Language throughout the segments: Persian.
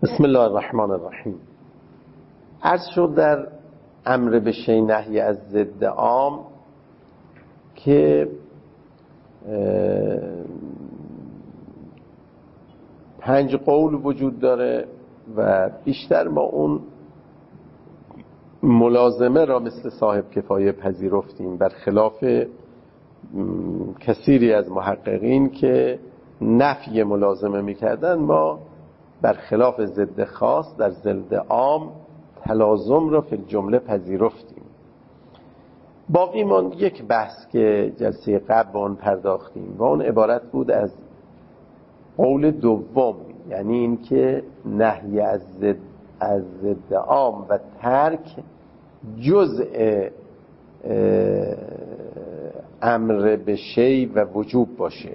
بسم الله الرحمن الرحیم. عرض شد در امر به شیء نهی از ضد عام که 5 قول وجود داره و بیشتر ما اون ملازمه را مثل صاحب کفایه پذیرفتیم، برخلاف کثیری از محققین که نفی ملازمه میکردن. ما برخلاف ضد خاص در ضد عام تلازم را فی الجمله پذیرفتیم. باقی ماند یک بحث که جلسه قبل آن پرداختیم و اون عبارت بود از قول دوم، یعنی این که نهی از ضد عام و ترک جزء امر به شیء و وجوب باشه.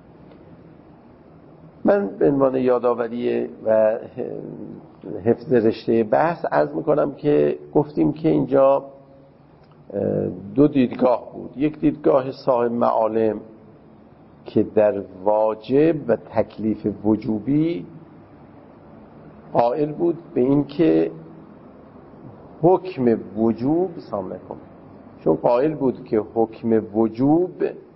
من به عنوان یادآوری و حفظ رشته بحث عرض میکنم که گفتیم که اینجا 2 دیدگاه بود. یک دیدگاه صاحب معالم که در واجب و تکلیف وجوبی قائل بود به این که حکم وجوب چون قائل بود که حکم وجوب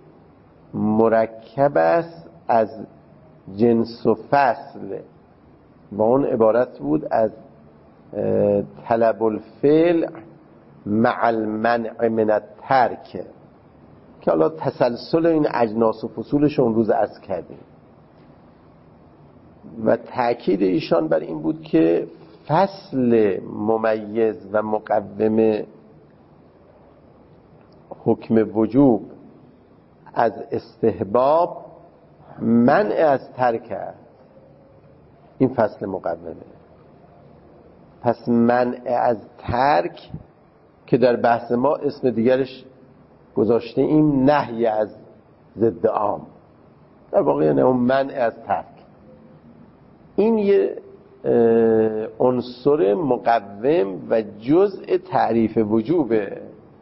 مرکب است از جنس و فصل و اون عبارت بود از طلب الفعل مع المنع من الترک، که حالا تسلسل این اجناس و فصولش اون روز عرض کردیم و تأکید ایشان بر این بود که فصل ممیز و مقوم حکم وجوب از استحباب منع از ترک است. این فصل مقومه. پس منع از ترک که در بحث ما اسم دیگرش گذاشته ایم نهی از ضد عام، در واقع یعنی اون منع از ترک. این یه عنصر مقوم و جزء تعریف وجوبه.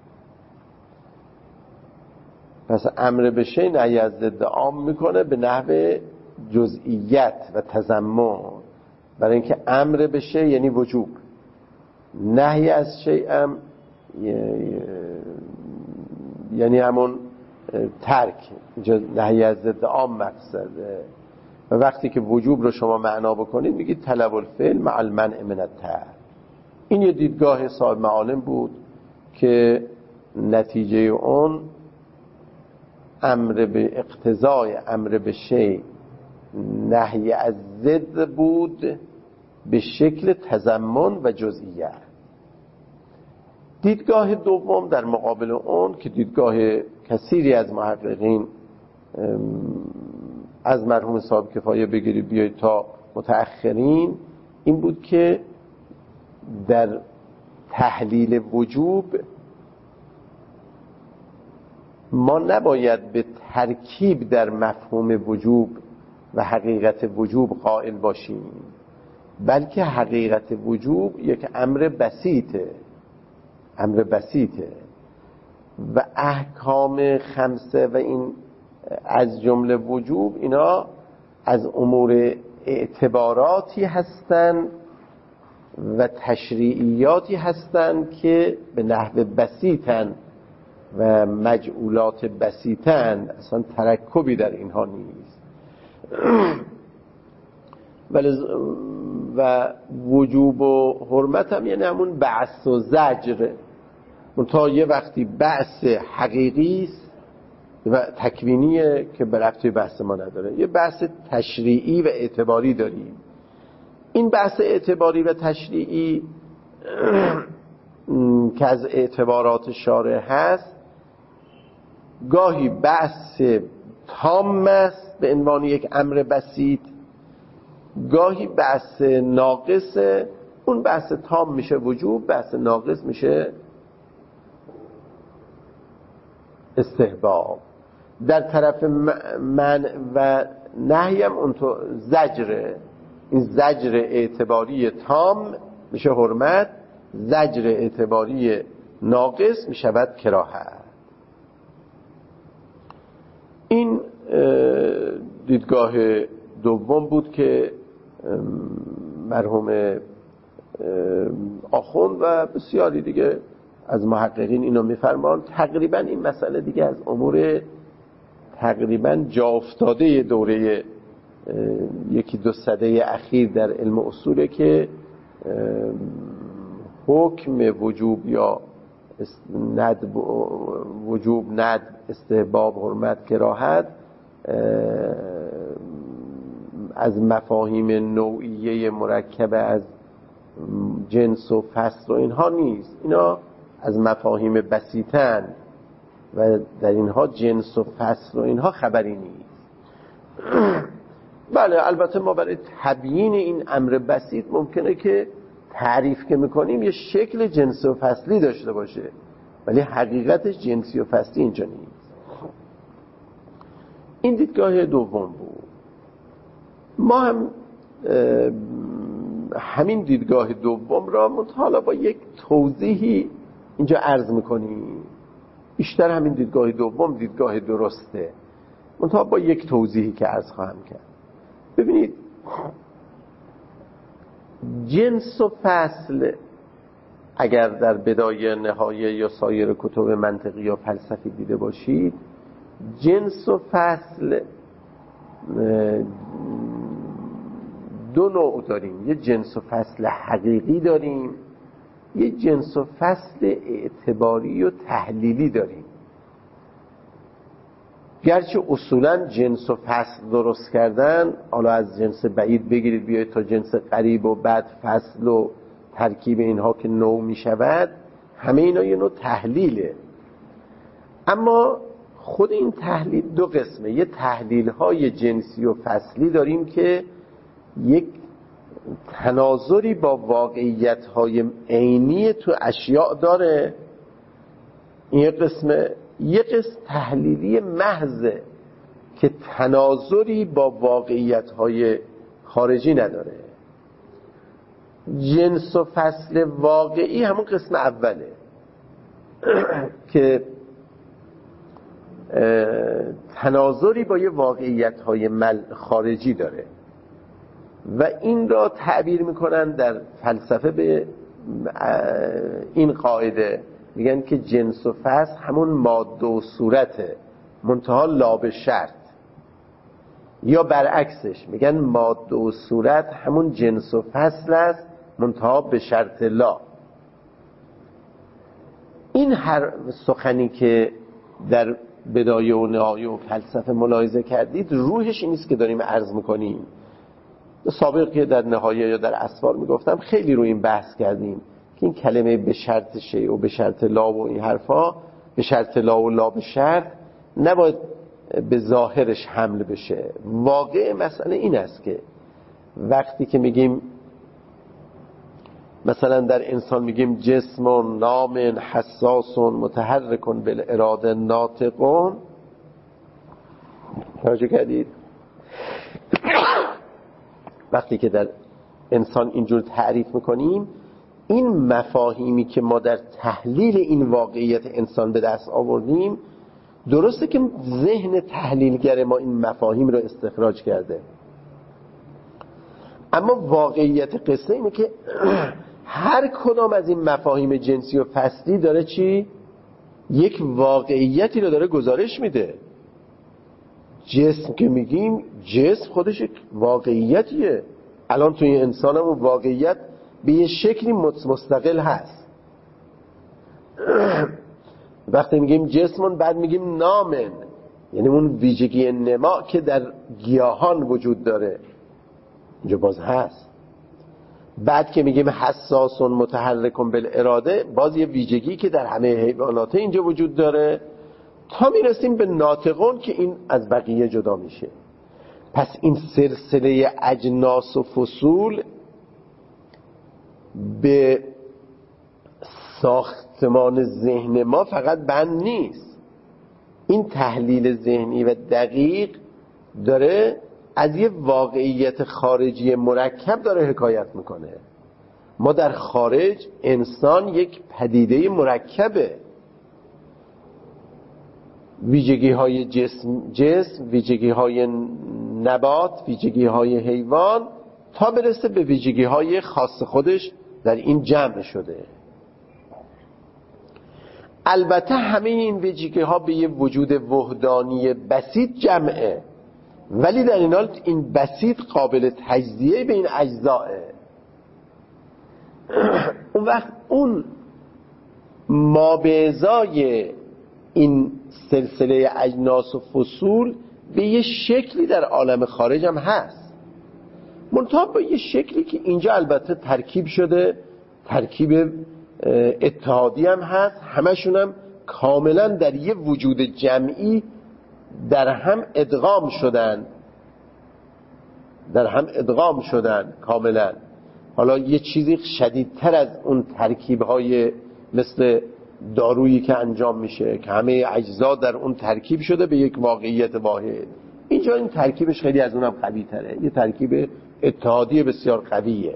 پس امر به شیء نهی از ضد عام میکنه به نحو جزئیت و تضمن، برای اینکه امر به شیء یعنی وجوب، نهی از شیء هم یعنی همون ترک. نهی از ضد عام مقصده. و وقتی که وجوب رو شما معنا بکنید میگید طلب الفعل مع المنع من الترک. این یه دیدگاه صاحب معالم بود که نتیجه اون امر به اقتضای امر به شیء نهی از ضد بود به شکل تضمن و جزئیت. دیدگاه دوم در مقابل اون که دیدگاه کثیری از محققین از مرحوم صاحب کفایه بگیرید بیایید تا متأخرین، این بود که در تحلیل وجوب ما نباید به ترکیب در مفهوم وجوب و حقیقت وجوب قائل باشیم، بلکه حقیقت وجوب یک امر بسیطه و احکام 5 و این از جمله وجوب اینا از امور اعتباراتی هستند و تشریعیاتی هستند که به نحو بسیطن و مجعولات بسیطن، اصلا ترکبی در اینها نیست. و وجوب و حرمت هم یعنی همون بعث و زجر، منتها یه وقتی بعث حقیقی است و تکوینیه که به ربطی بحث ما نداره، یه بحث تشریعی و اعتباری داریم. این بحث اعتباری و تشریعی که از اعتبارات شارع هست گاهی بحث تام است به عنوان یک امر بسیط، گاهی بحث ناقص. اون بحث تام میشه وجوب، بحث ناقص میشه استحباب. در طرف منع و نهی هم اون تو زجره. این زجر اعتباری تام میشه حرمت، زجر اعتباری ناقص میشود کراهت. این دیدگاه دوم بود که مرحوم آخوند و بسیاری دیگه از محققین اینو میفرمان، تقریبا این مسئله دیگه از امور تقریبا جا افتاده دوره یکی دو سده اخیر در علم اصوله که حکم وجوب یا ندب، وجوب، ندب، استحباب، حرمت، کراهت از مفاهیم نوعیه مرکب از جنس و فصل و اینها نیست، اینا از مفاهیم بسیطن و در اینها جنس و فصل و اینها خبری نیست. بله البته ما برای تبیین این امر بسیط ممکنه که تعریف که میکنیم یه شکل جنسی و فصلی داشته باشه، ولی حقیقتش جنسی و فصلی اینجا نیست. این دیدگاه دوم بود. ما هم همین دیدگاه دوم را حالا با یک توضیحی اینجا عرض میکنیم. بیشتر همین دیدگاه دوم دیدگاه درسته، منتها با یک توضیحی که عرض خواهم کرد. ببینید جنس و فصل اگر در بدایه، نهایه یا سایر کتب منطقی یا فلسفی دیده باشید، جنس و فصل دو نوع داریم. یه جنس و فصل حقیقی داریم، یه جنس و فصل اعتباری و تحلیلی داریم. گرچه اصولا جنس و فصل درست کردن، حالا از جنس بعید بگیرید بیایید تا جنس قریب و بعد فصل و ترکیب اینها که نوع می شود، همه اینا یه نوع تحلیله. اما خود این تحلیل دو قسمه. یه تحلیل های جنسی و فصلی داریم که یک تناظری با واقعیت های عینی تو اشیاء داره، این قسمه. یک قسم تحلیلی محضه که تناظری با واقعیت های خارجی نداره. جنس و فصل واقعی همون قسم اوله که تناظری با یه واقعیت های خارجی داره و این را تعبیر میکنن در فلسفه به این قاعده، میگن که جنس و فصل همون ماده و صورته منتها لا به شرط، یا برعکسش میگن ماده و صورت همون جنس و فصل است منتها به شرط لا. این هر سخنی که در بدایه و نهایه و فلسفه ملاحظه کردید روحش این است که داریم عرض میکنیم. سابق که در نهایه یا در اسفار میگفتم خیلی روی این بحث کردیم که این کلمه به شرط شیء و به شرط لا و این حرفا، به شرط لا و لا به شرط، نباید به ظاهرش حمل بشه. واقع مسئله این است که وقتی که میگیم مثلا در انسان میگیم جسم نام حساس متحرک بالاراده ناطق، توجه کردید؟ وقتی که در انسان اینجور تعریف میکنیم، این مفاهیمی که ما در تحلیل این واقعیت انسان به دست آوردیم، درسته که ذهن تحلیلگر ما این مفاهیم رو استخراج کرده، اما واقعیت قصه اینه که هر کدام از این مفاهیم جنسی و فصلی داره چی؟ یک واقعیتی رو داره گزارش میده. جسم که میگیم، جسم خودش یک واقعیتیه. الان توی انسان هم واقعیت به یه شکلی مستقل هست. وقتی میگیم جسمون، بعد میگیم نامن، یعنی اون ویژگی نما که در گیاهان وجود داره اینجا باز هست. بعد که میگیم حساس متحرک بالاراده، باز یه ویژگی که در همه حیوانات اینجا وجود داره، تا میرسیم به ناطقون که این از بقیه جدا میشه. پس این سلسله اجناس و فصول به ساختمان ذهن ما فقط بند نیست. این تحلیل ذهنی و دقیق داره از یه واقعیت خارجی مرکب داره حکایت میکنه. ما در خارج انسان یک پدیده مرکبه، ویژگی های جسم، ویژگی های نبات، ویژگی های حیوان، تا برسه به ویژگی های خاص خودش در این جمع شده. البته همه این ویژگی ها به یه وجود وحدانی بسیط جمعه، ولی در این حال این بسیط قابل تجزیه به این اجزاه. اون وقت اون ما به ازای این سلسله اجناس و فصول به یه شکلی در عالم خارج هم هست، منتها با یه شکلی که اینجا البته ترکیب شده، ترکیب اتحادی هم هست، همشون هم کاملا در یه وجود جمعی در هم ادغام شدن کاملا. حالا یه چیزی شدیدتر از اون ترکیب‌های مثل دارویی که انجام میشه که همه اجزا در اون ترکیب شده به یک واقعیت واحد، اینجا این ترکیبش خیلی از اونم قوی تره، یه ترکیب اتحادی بسیار قویه.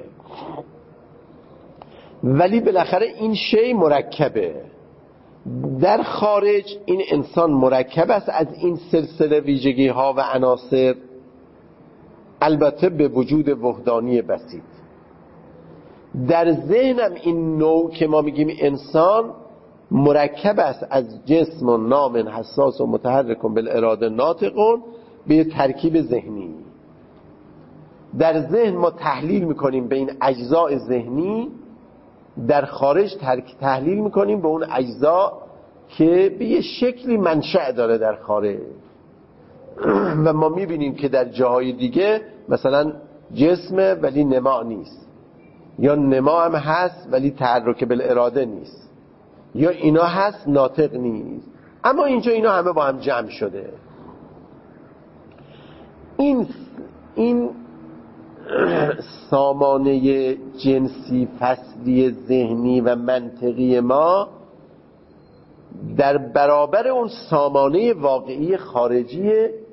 ولی بالاخره این شی مرکبه. در خارج این انسان مرکب است از این سلسله ویژگی ها و عناصر، البته به وجود وحدانی بسیط. در ذهنم این نوع که ما میگیم انسان مرکب است از جسم و نام حساس و متحرک بالاراده ناطقون به ترکیب ذهنی. در ذهن ما تحلیل میکنیم به این اجزاء ذهنی، در خارج تحلیل میکنیم به اون اجزا که به یه شکلی منشأ داره در خارج. و ما میبینیم که در جاهای دیگه مثلا جسم ولی نما نیست، یا نما هم هست ولی تحرک بالاراده نیست، یا اینا هست ناطق نیست، اما اینجا اینا همه با هم جمع شده. این سامانه جنسی فصلی ذهنی و منطقی ما در برابر اون سامانه واقعی خارجی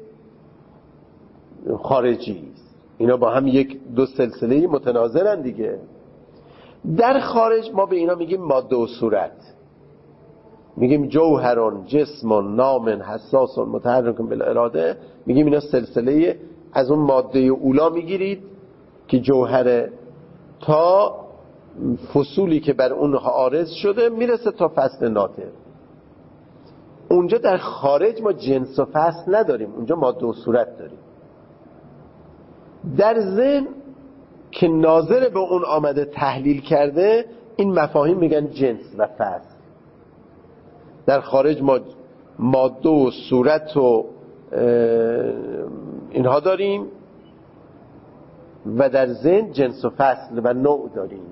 است. اینا با هم یک دو سلسله متناظرن دیگه. در خارج ما به اینا میگیم ماده و صورت، میگیم جوهرون جسمون نامن حساسون متحرکون بالاراده، میگیم اینا سلسله از اون ماده اولا میگیرید که جوهره تا فصولی که بر اون عارض شده میرسه تا فصل ناطق. اونجا در خارج ما جنس و فصل نداریم، اونجا ماده و صورت داریم. در ذهن که ناظر به اون آمده تحلیل کرده این مفاهیم میگن جنس و فصل. در خارج ما ماده و صورت و اینها داریم و در ذهن جنس و فصل و نوع داریم.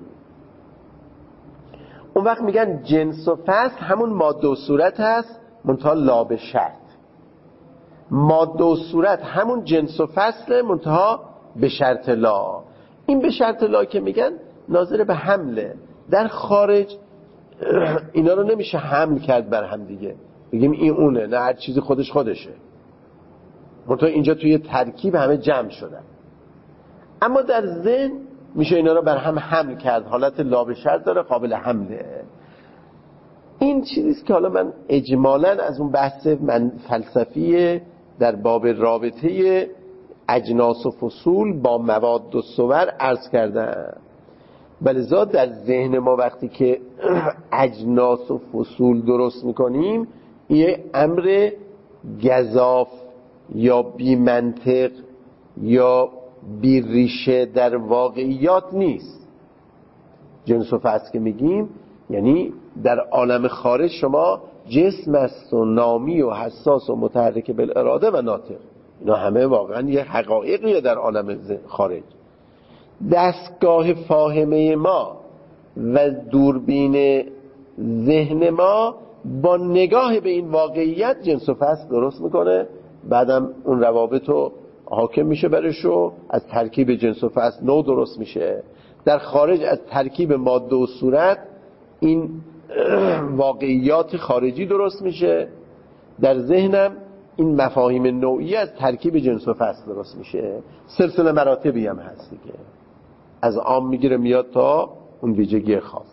اون وقت میگن جنس و فصل همون ماده و صورت هست، منتها لا به شرط. ماده و صورت همون جنس و فصل، منتها به شرط لا. این به شرط لا که میگن ناظر به حمله. در خارج اینا رو نمیشه حمل کرد بر هم دیگه، بگیم این اونه، نه هر چیزی خودشه. منتها اینجا توی ترکیب همه جمع شدن. اما در ذهن میشه اینا رو بر هم حمل کرد، حالت لا به شرط داره، قابل حمله. این چیزیست که حالا من اجمالاً از اون بحث من فلسفی در باب رابطه اجناس و فصول با مواد و صور عرض کردم. ولذا در ذهن ما وقتی که اجناس و فصول درست میکنیم، یه امر گزاف یا بی منطق یا بی ریشه در واقعیات نیست. جنس و فصل که میگیم یعنی در عالم خارج شما جسم است و نامی و حساس و متحرک بالاراده و ناطق، اینا همه واقعا یه حقایقیه در عالم خارج. دستگاه فاهمه ما و دوربین ذهن ما با نگاه به این واقعیت جنس و فصل درست میکنه، بعدم اون روابط رو حاکم میشه برش و از ترکیب جنس و فصل نوع درست میشه. در خارج از ترکیب ماده و صورت این واقعیات خارجی درست میشه. در ذهنم این مفاهیم نوعی از ترکیب جنس و فصل درست میشه. سلسله مراتبی هم هست دیگه، از عام میگیره میاد تا اون ویژگی خاص.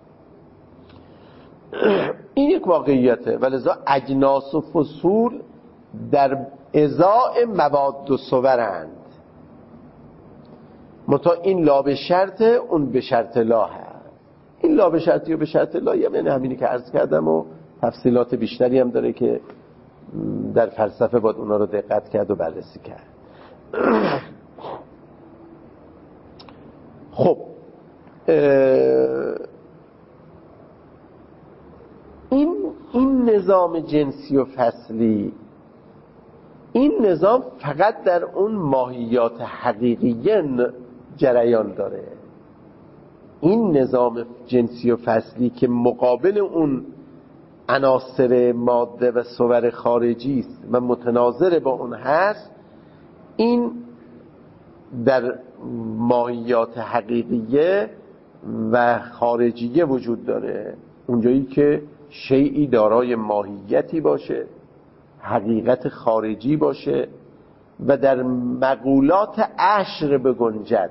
این یک واقعیته. ولذا اجناس و فصول در ازای مواد و صورند. منتها این لا به شرط، اون به شرط لا هست. این لا به شرطی و به شرط لا یعنی همینی که عرض کردم و تفصیلات بیشتری هم داره که در فلسفه باید اونا رو دقت کرد و بررسی کرد. خب این نظام جنسی و فصلی، این نظام فقط در اون ماهیات حقیقیه جریان داره. این نظام جنسی و فصلی که مقابل اون عناصر ماده و صور خارجی است و متناظر با اون هست، این در ماهیات حقیقیه و خارجیه وجود داره. اونجایی که شیئی دارای ماهیتی باشه، حقیقت خارجی باشه و در مقولات عشر بگنجد.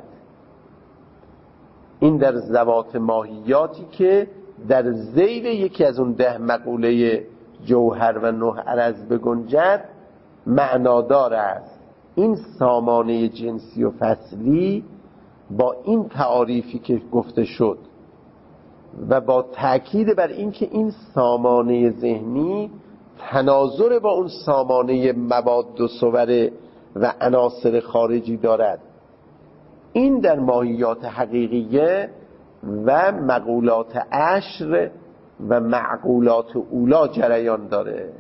این در ذوات ماهیاتی که در ذیل یکی از اون 10 مقوله جوهر و 9 عرض بگنجد معنادار است. این سامانه جنسی و فصلی با این تعاریفی که گفته شد و با تأکید بر این که این سامانه ذهنی تناظر با اون سامانه مواد و صور و عناصر خارجی دارد، این در ماهیات حقیقیه و مقولات عشر و معقولات اولا جریان داره.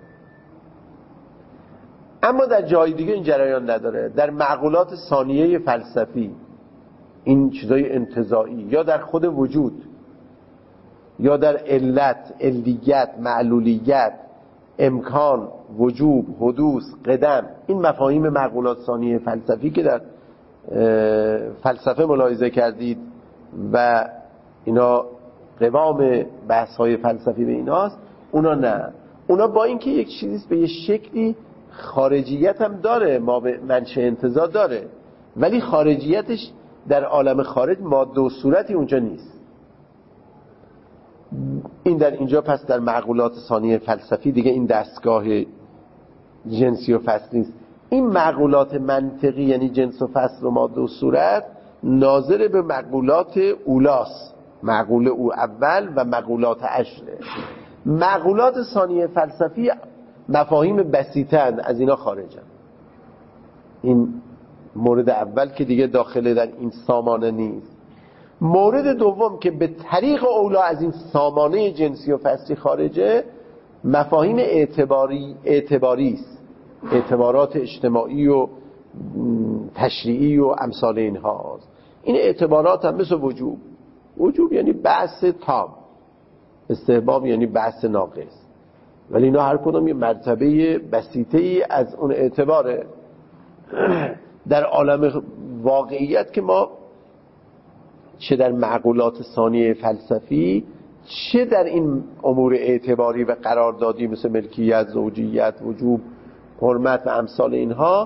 اما در جای دیگه این جریان نداره. در معقولات ثانیه فلسفی، این چیزای انتزاعی، یا در خود وجود، یا در علت، علیت، معلولیت، امکان، وجوب، حدوث، قدم، این مفاهیم معقولات ثانیه فلسفی که در فلسفه ملاحظه کردید و اینا قوام بحث‌های فلسفی به ایناست، اونا نه. اونا با اینکه یک چیزی به یه شکلی خارجیت هم داره، ما به منشأ انتزاع داره، ولی خارجیتش در عالم خارج ماده و صورتی اونجا نیست. این در اینجا پس در معقولات ثانیه فلسفی دیگه این دستگاه جنسی و فصل نیست. این معقولات منطقی یعنی جنس و فصل و ماده و صورت ناظر به معقولات اولاست، معقول او اول و معقولات عشره. معقولات ثانیه فلسفی مفاهیم بسیطن، از اینا خارجن. این مورد اول که دیگه داخل در این سامانه نیست. مورد دوم که به طریق اولا از این سامانه جنسی و فصلی خارجه، مفاهیم اعتباری است، اعتبارات اجتماعی و تشریعی و امثال اینها. این اعتبارات هم مثل وجوب یعنی بحث تام، استحباب یعنی بحث ناقص، ولی اینا هر کدوم یه مرتبه بسیطه‌ای از اون اعتباره. در عالم واقعیت که ما چه در معقولات ثانیه فلسفی چه در این امور اعتباری و قراردادی مثل ملکیت، زوجیت، وجوب، حرمت و امثال اینها،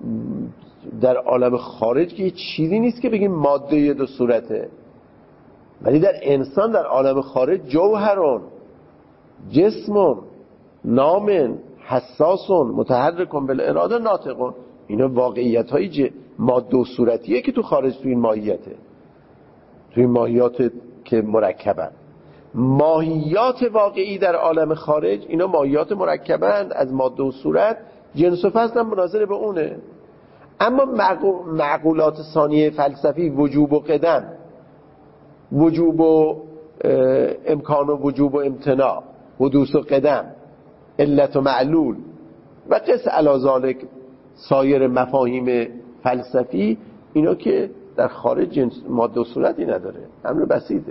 در عالم خارج که چیزی نیست که بگیم ماده دو صورته، ولی در انسان در عالم خارج جوهرون، جسمون، نامن، حساسون، متحرکون بالاراده، ناطقون، اینا واقعیت های ماده و صورتیه که تو خارج تو این ماهیته، تو این ماهیات که مرکبن. ماهیات واقعی در عالم خارج اینا ماهیات مرکبند از ماده و صورت، جنس و فصل هم مناظر به اونه. اما معقولات ثانیه فلسفی، وجوب و قدم، وجوب و امکان و وجوب و امتناع، حدوث و قدم، علت و معلول و قس علی ذالک سایر مفاهیم فلسفی، اینا که در خارج جنس ماده و صورتی نداره، امر بسیطه.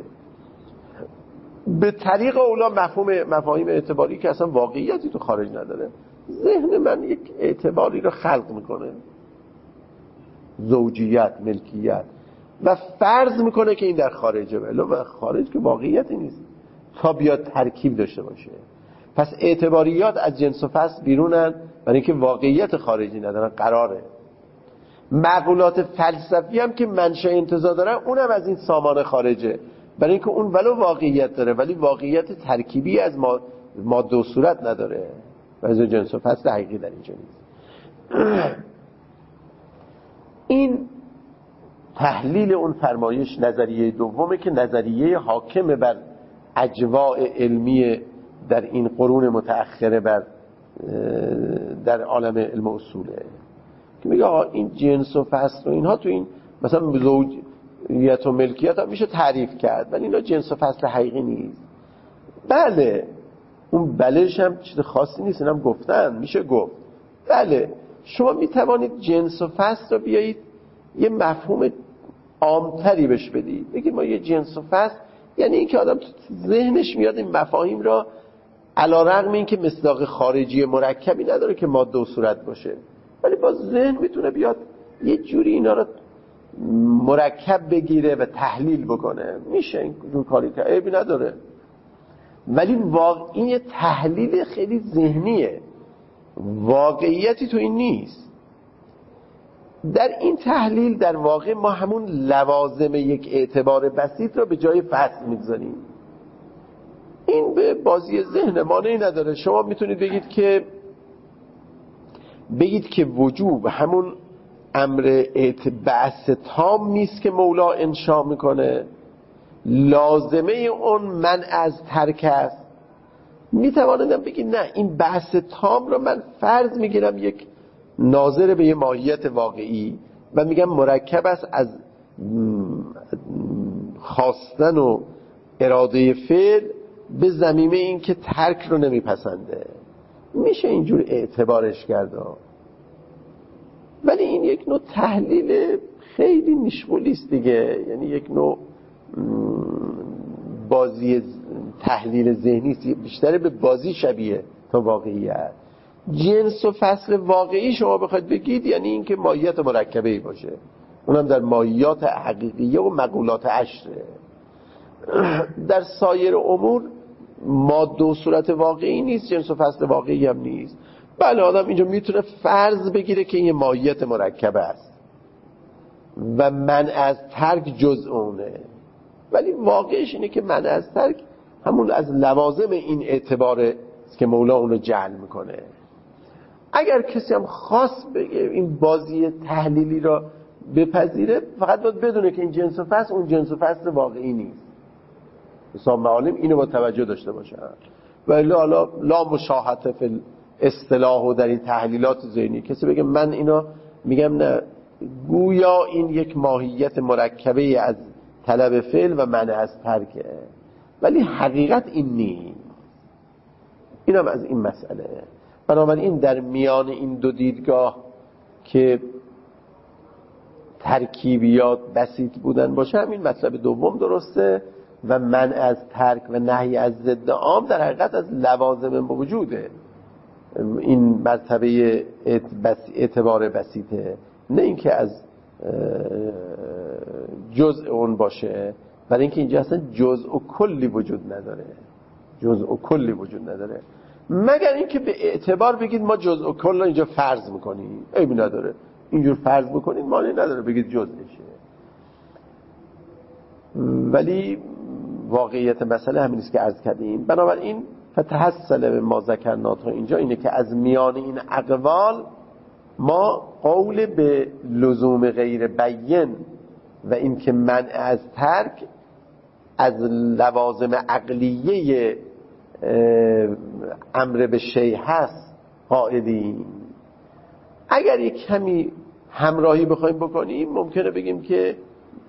به طریق اولا مفاهیم اعتباری که اصلا واقعیتی تو خارج نداره، ذهن من یک اعتباری رو خلق میکنه، زوجیت، ملکیت، و فرض میکنه که این در خارجه، و خارج که واقعیتی نیست تا بیاد ترکیب داشته باشه. پس اعتباریات از جنس و فصل بیرونن، برای اینکه واقعیت خارجی ندارن، قراره. معقولات فلسفی هم که منشأ انتزاع دارن، اونم از این سامان خارجه، برای اینکه اون ولو واقعیت داره ولی واقعیت ترکیبی از ماده و صورت نداره، و از جنس و فصل حقیقی در اینجا نیست. این تحلیل اون فرمایش نظریه دومه که نظریه حاکم بر اجواء علمی در این قرون متأخره در عالم علم اصوله، که میگه آقا این جنس و فصل و اینها تو این مثلا زوجیت و ملکیت هم میشه تعریف کرد، ولی اینا جنس و فصل حقیقی نیست. بله اون بلهش هم چیز خاصی نیست، اینم گفتن میشه گفت. بله شما میتوانید جنس و فصل رو بیایید یه مفهوم عامتری بهش بدید، بگید ما یه جنس و فصل یعنی این که آدم تو ذهنش میاد این مفاهیم را علیرغم این که مصداق خارجی مرکبی نداره که ماده و صورت باشه، ولی با ذهن میتونه بیاد یه جوری اینا رو مرکب بگیره و تحلیل بکنه. میشه این جور کاری که عیبی نداره، ولی واقعی تحلیل خیلی ذهنیه، واقعیتی تو این نیست. در این تحلیل در واقع ما همون لوازم یک اعتبار بسیط را به جای فصل میگذاریم. این به بازی ذهن مانعی نداره. شما میتونید بگید که وجوب همون امر بعث تام نیست که مولا انشا میکنه، لازمه اون من از ترک است. میتوانیدم بگید نه، این بعث تام رو من فرض میگیرم یک ناظر به یه ماهیت واقعی و میگم مرکب است از خواستن و اراده فعل به ضمیمه این که ترک رو نمیپسنده. میشه اینجور اعتبارش کرد، ولی این یک نوع تحلیل خیلی مشغولی است دیگه، یعنی یک نوع بازی تحلیل ذهنی است، بیشتر به بازی شبیه تا واقعیت. جنس و فصل واقعی شما بخواید بگید یعنی این که ماهیت مرکبه‌ای باشه، اونم در ماهیات حقیقیه و مقولات عشره. در سایر امور ماده و صورت واقعی نیست، جنس و فصل واقعی هم نیست. بله آدم اینجا میتونه فرض بگیره که این ماهیت مرکبه است و من از ترک جزء اونه، ولی واقعش اینه که من از ترک همون از لوازم این اعتباره که مولا اون رو جعل میکنه. اگر کسی هم خاص بگه این بازی تحلیلی را بپذیره، فقط باید بدونه که این جنس و فصل اون جنس و فصل واقعی نیست. حساب معالم اینو با توجه داشته باشن، ولی حالا لا مشاهده فی اصطلاح و در این تحلیلات ذهنی کسی بگه من اینا میگم نه، گویا این یک ماهیت مرکبه از طلب فعل و منع از ترکه، ولی حقیقت این نیست. اینم از این مسئله. بنابراین در میان این دو دیدگاه که ترکیبیات بسیط بودن باشه، همین مطلب دوم درسته و منع از ترک و نهی از ضد عام در حقیقت از لوازم موجوده. این مرتبه اعتبار بسیطه، نه اینکه از جزء اون باشه، برای اینکه اینجا اصلا جزء و کلی وجود نداره، جزء و کلی وجود نداره، مگر اینکه به اعتبار بگید ما جزء و کل رو اینجا فرض میکنیم، عیبی نداره اینجور فرض بکنید، معنی نداره بگید جزءشه. ولی واقعیت مسئله همین است که عرض کردیم. بنابراین فتحصل به ما ذکرنا تا اینجا اینه که از میان این اقوال ما قول به لزوم غیر بیان و این که منع از ترک از لوازم عقلیه امر به شیء هست قائلیم. اگر یک کمی همراهی بخوایم بکنیم ممکنه بگیم که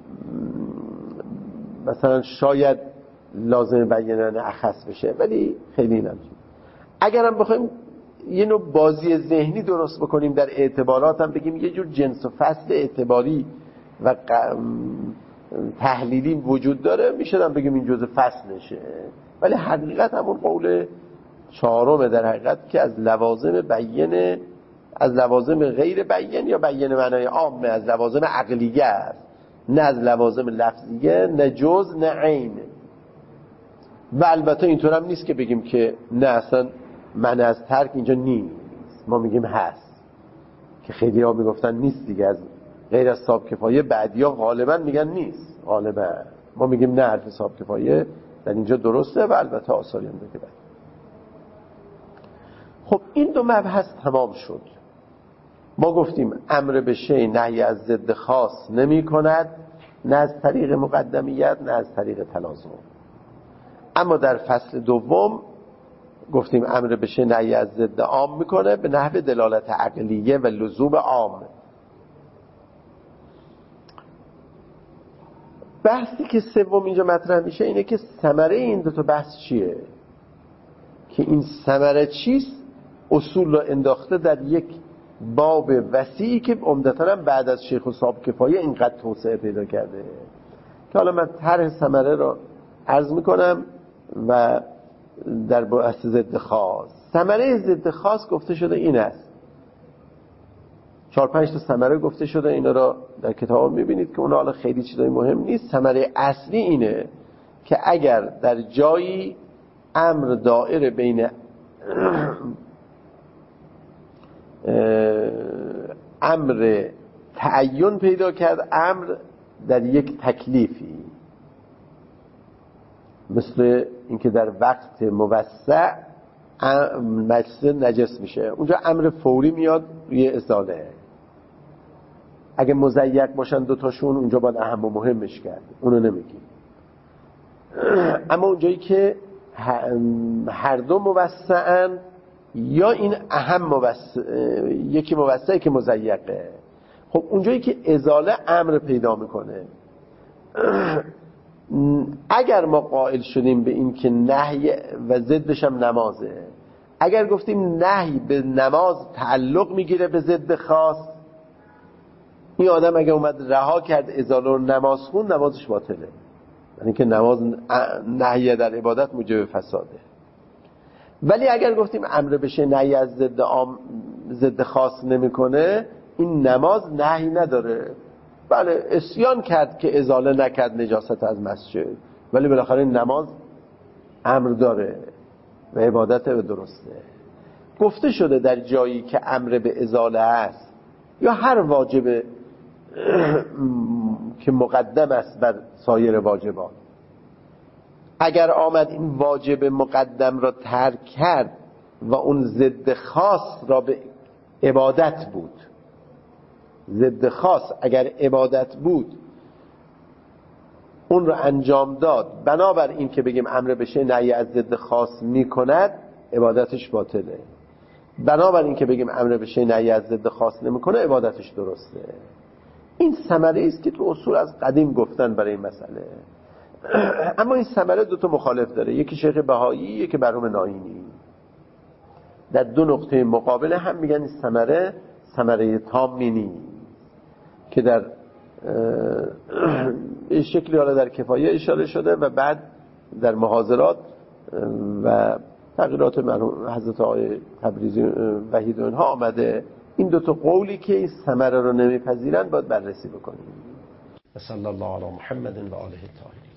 مثلا شاید لازم بیانن اخص بشه، ولی خیلی نمیشه. اگرم بخوایم یه نوع بازی ذهنی درست بکنیم در اعتبارات هم بگیم یه جور جنس و فصل اعتباری و تحلیلی وجود داره، میشه هم بگیم این جزء فصل نشه، ولی حقیقت همون قول چهارمه در حقیقت که از لوازم بیان، از لوازم غیر بیان یا بیان معنای عامه، از لوازم عقلیه است، نه از لوازم لفظیه، نه جز نه عین. و البته اینطور هم نیست که بگیم که نه اصلا من از ترک اینجا نیست، ما میگیم هست، که خیلی ها میگفتن نیست دیگه، از غیر از حساب کفایه بعدی ها غالبا میگن نیست، غالبا ما میگیم نه، حرف حساب کفایه در اینجا درسته و البته آثاری هم بگه. خب این دو مبحث تمام شد. ما گفتیم امر به شیء نهی از ضد خاص نمی کند، نه از طریق مقدمیت نه از طریق تلازم. اما در فصل دوم گفتیم امر به شیء نهی از ضد عام میکنه به نحو دلالت عقلیه و لزوم عام. بحثی که سوم اینجا مطرح میشه اینه که ثمره این دو تا بحث چیه، که این ثمره چیست اصول رو انداخته در یک باب وسیعی که عمدتاً بعد از شیخ صاحب کفایه اینقدر توسعه پیدا کرده، که حالا من طرح ثمره رو عرض میکنم و در بحث ضد خاص. ثمره ضد خاص گفته شده این است، 4-5 تا ثمره گفته شده، اینا رو در کتاب میبینید که اونا حالا خیلی چیزای مهم نیست. ثمره اصلی اینه که اگر در جایی امر دائر بین امر تعین پیدا کرد، امر در یک تکلیفی، مثل اینکه در وقت موسع مجلس نجس میشه، اونجا امر فوری میاد روی ازاله. اگه مضیق باشن دوتاشون اونجا باید اهم و مهمش کرد، اونو نمیگیم. اما اونجایی که هر دو موسعن، یا این اهم یکی موسعه که مضیقه، خب اونجایی که ازاله امر پیدا میکنه. اگر ما قائل شدیم به این که نهی و ضدش هم نمازه، اگر گفتیم نهی به نماز تعلق میگیره به ضد خاص، این آدم اگر اومد رها کرد ازاله رو نماز خون، نمازش باطله، یعنی که نماز نهی در عبادت موجب فساده. ولی اگر گفتیم امر بشه نهی از ضد خاص نمیکنه، این نماز نهی نداره. بله عصیان کرد که ازاله نکرد نجاست از مسجد، ولی بالاخره نماز امر داره و عبادت به درسته. گفته شده در جایی که امر به ازاله است یا هر واجب که مقدم است بر سایر واجبات، اگر آمد این واجب مقدم را ترک کرد و اون ضد خاص را به عبادت بود، ضد خاص اگر عبادت بود اون رو انجام داد، بنابر این که بگیم امر بشه نهی از ضد خاص میکند، عبادتش باطله. بنابر این که بگیم امر بشه نهی از ضد خاص نمیکنه، عبادتش درسته. این ثمره است که تو اصول از قدیم گفتن برای این مسئله. اما این ثمره دو تا مخالف داره، یکی شیخ بهایی، یکی مرحوم ناینی. در دو نقطه مقابل هم میگن این ثمره تامی نیست، که در شکلی حالا در کفایه اشاره شده و بعد در محاضرات و تغییرات مرحوم حضرت آقای تبریزی وحید و اینها آمده. این دو تا قولی که این ثمره رو نمیپذیرن باید بررسی بکنیم. صلی الله علی محمد و آله الطاهرین.